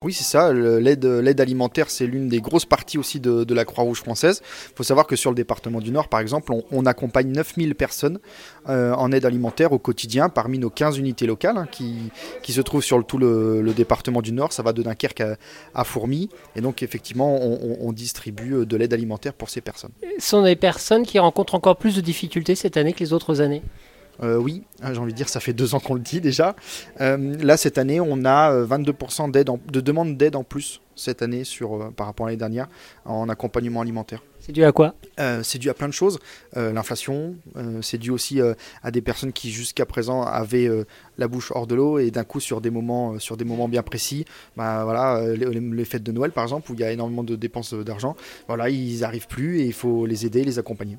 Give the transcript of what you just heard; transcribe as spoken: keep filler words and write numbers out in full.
Oui, c'est ça. Le- L'aide, l'aide alimentaire, c'est l'une des grosses parties aussi de, de la Croix-Rouge française. Il faut savoir que sur le département du Nord, par exemple, on, on accompagne neuf mille personnes euh, en aide alimentaire au quotidien parmi nos quinze unités locales hein, qui, qui se trouvent sur le, tout le, le département du Nord. Ça va de Dunkerque à, à Fourmies. Et donc, effectivement, on, on- on distribue de l'aide alimentaire pour ces personnes. Ce sont des personnes qui rencontrent encore plus de difficultés cette année que les autres années. Euh, oui, hein, j'ai envie de dire, ça fait deux ans qu'on le dit déjà. Euh, là, cette année, on a euh, vingt-deux pour cent d'aide en- de demandes d'aide en plus cette année sur, euh, par rapport à l'année dernière en accompagnement alimentaire. C'est dû à quoi? Euh, c'est dû à plein de choses. Euh, l'inflation, euh, c'est dû aussi euh, à des personnes qui jusqu'à présent avaient euh, la bouche hors de l'eau et d'un coup sur des moments, euh, sur des moments bien précis, bah, voilà, euh, les, les fêtes de Noël par exemple où il y a énormément de dépenses euh, d'argent, voilà, ils n'arrivent plus et il faut les aider, les accompagner.